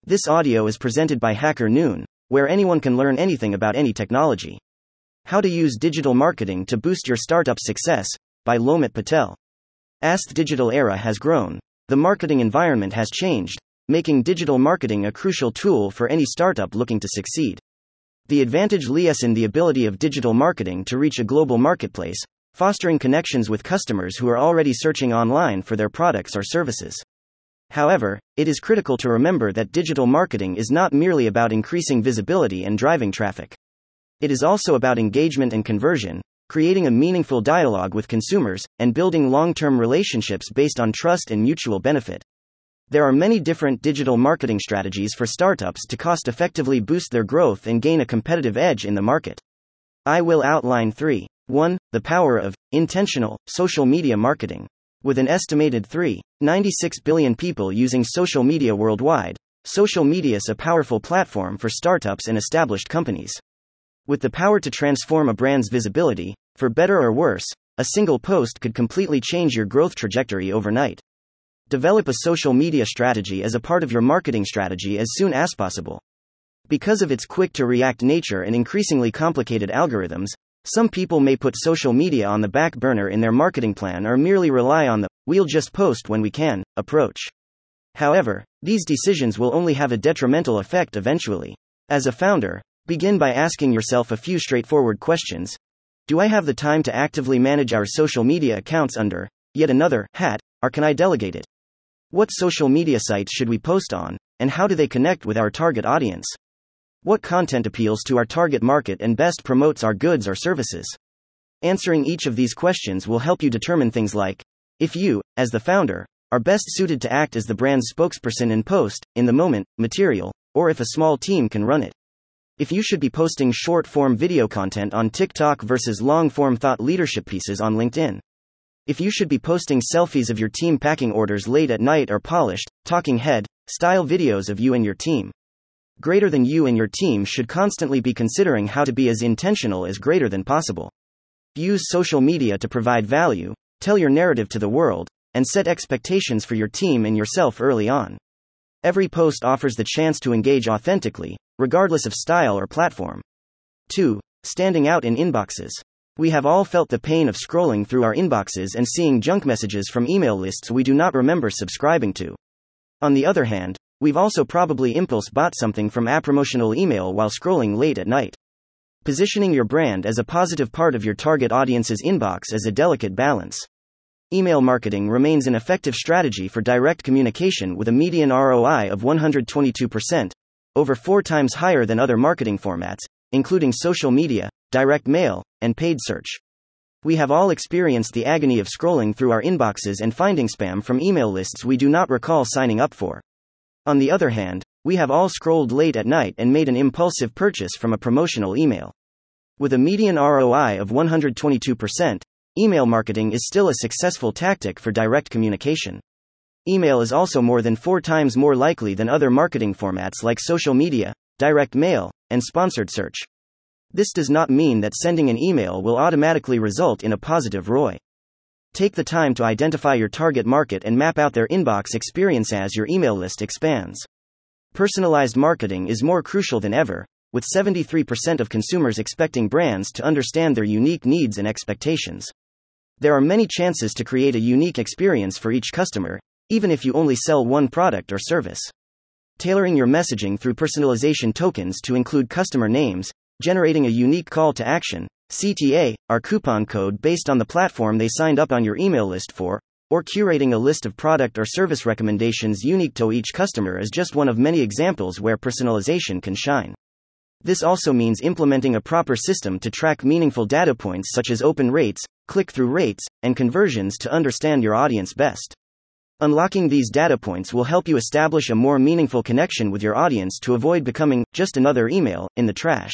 This audio is presented by Hacker Noon, where anyone can learn anything about any technology. How to use digital marketing to boost your startup success, by Lomit Patel. As the digital era has grown, the marketing environment has changed, making digital marketing a crucial tool for any startup looking to succeed. The advantage lies in the ability of digital marketing to reach a global marketplace, fostering connections with customers who are already searching online for their products or services. However, it is critical to remember that digital marketing is not merely about increasing visibility and driving traffic. It is also about engagement and conversion, creating a meaningful dialogue with consumers, and building long-term relationships based on trust and mutual benefit. There are many different digital marketing strategies for startups to cost-effectively boost their growth and gain a competitive edge in the market. I will outline 3. 1. The power of intentional social media marketing. With an estimated 3.96 billion people using social media worldwide, social media is a powerful platform for startups and established companies. With the power to transform a brand's visibility, for better or worse, a single post could completely change your growth trajectory overnight. Develop a social media strategy as a part of your marketing strategy as soon as possible. Because of its quick-to-react nature and increasingly complicated algorithms, some people may put social media on the back burner in their marketing plan or merely rely on the "we'll just post when we can" approach. However, these decisions will only have a detrimental effect eventually. As a founder, begin by asking yourself a few straightforward questions. Do I have the time to actively manage our social media accounts under yet another hat, or can I delegate it? What social media sites should we post on, and how do they connect with our target audience? What content appeals to our target market and best promotes our goods or services? Answering each of these questions will help you determine things like if you, as the founder, are best suited to act as the brand's spokesperson in post, in the moment, material, or if a small team can run it. If you should be posting short-form video content on TikTok versus long-form thought leadership pieces on LinkedIn. If you should be posting selfies of your team packing orders late at night or polished, talking head style videos of you and your team. Greater than you and your team should constantly be considering how to be as intentional as greater than possible. Use social media to provide value, tell your narrative to the world, and set expectations for your team and yourself early on. Every post offers the chance to engage authentically, regardless of style or platform. 2. Standing out in inboxes. We have all felt the pain of scrolling through our inboxes and seeing junk messages from email lists we do not remember subscribing to. On the other hand, we've also probably impulse bought something from a promotional email while scrolling late at night. Positioning your brand as a positive part of your target audience's inbox is a delicate balance. Email marketing remains an effective strategy for direct communication with a median ROI of 122%, over 4 times higher than other marketing formats, including social media, direct mail, and paid search. We have all experienced the agony of scrolling through our inboxes and finding spam from email lists we do not recall signing up for. On the other hand, we have all scrolled late at night and made an impulsive purchase from a promotional email. With a median ROI of 122%, email marketing is still a successful tactic for direct communication. Email is also more than 4 times more likely than other marketing formats like social media, direct mail, and sponsored search. This does not mean that sending an email will automatically result in a positive ROI. Take the time to identify your target market and map out their inbox experience as your email list expands. Personalized marketing is more crucial than ever, with 73% of consumers expecting brands to understand their unique needs and expectations. There are many chances to create a unique experience for each customer, even if you only sell one product or service. Tailoring your messaging through personalization tokens to include customer names, generating a unique call to action, CTA, or coupon code based on the platform they signed up on your email list for, or curating a list of product or service recommendations unique to each customer is just one of many examples where personalization can shine. This also means implementing a proper system to track meaningful data points such as open rates, click-through rates, and conversions to understand your audience best. Unlocking these data points will help you establish a more meaningful connection with your audience to avoid becoming just another email in the trash.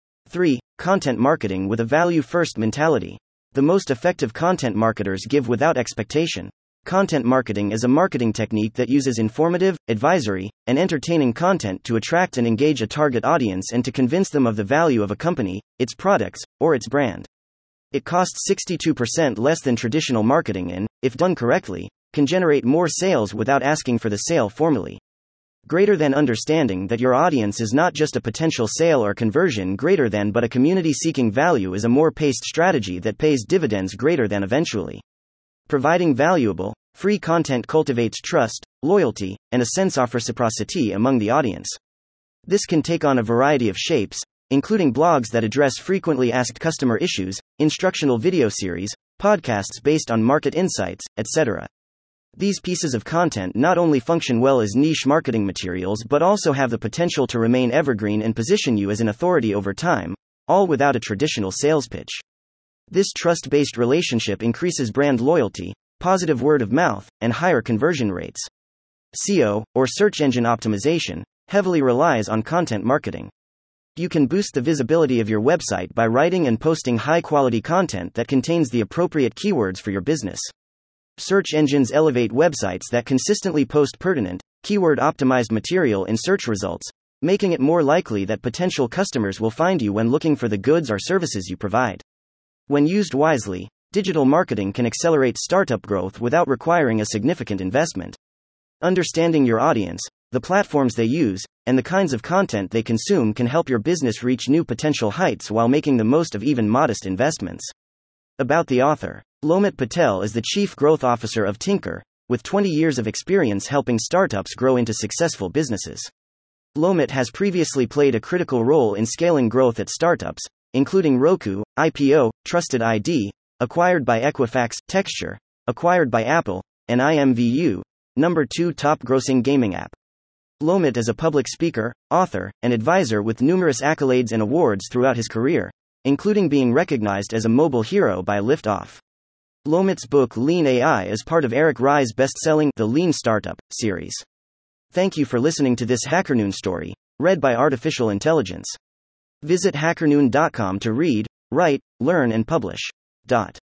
3. Content marketing with a value-first mentality. The most effective content marketers give without expectation. Content marketing is a marketing technique that uses informative, advisory, and entertaining content to attract and engage a target audience and to convince them of the value of a company, its products, or its brand. It costs 62% less than traditional marketing and, if done correctly, can generate more sales without asking for the sale formally. Greater than understanding that your audience is not just a potential sale or conversion greater than but a community seeking value is a more paced strategy that pays dividends greater than eventually. Providing valuable, free content cultivates trust, loyalty, and a sense of reciprocity among the audience. This can take on a variety of shapes, including blogs that address frequently asked customer issues, instructional video series, podcasts based on market insights, etc. These pieces of content not only function well as niche marketing materials but also have the potential to remain evergreen and position you as an authority over time, all without a traditional sales pitch. This trust-based relationship increases brand loyalty, positive word of mouth, and higher conversion rates. SEO, or search engine optimization, heavily relies on content marketing. You can boost the visibility of your website by writing and posting high-quality content that contains the appropriate keywords for your business. Search engines elevate websites that consistently post pertinent, keyword-optimized material in search results, making it more likely that potential customers will find you when looking for the goods or services you provide. When used wisely, digital marketing can accelerate startup growth without requiring a significant investment. Understanding your audience, the platforms they use, and the kinds of content they consume can help your business reach new potential heights while making the most of even modest investments. About the author. Lomit Patel is the Chief Growth Officer of Tinker, with 20 years of experience helping startups grow into successful businesses. Lomit has previously played a critical role in scaling growth at startups, including Roku, IPO, Trusted ID, acquired by Equifax, Texture, acquired by Apple, and IMVU, number 2 top grossing gaming app. Lomit is a public speaker, author, and advisor with numerous accolades and awards throughout his career, including being recognized as a mobile hero by Liftoff. Lomit's book Lean AI is part of Eric Rye's best-selling The Lean Startup series. Thank you for listening to this HackerNoon story, read by Artificial Intelligence. Visit hackerNoon.com to read, write, learn and publish.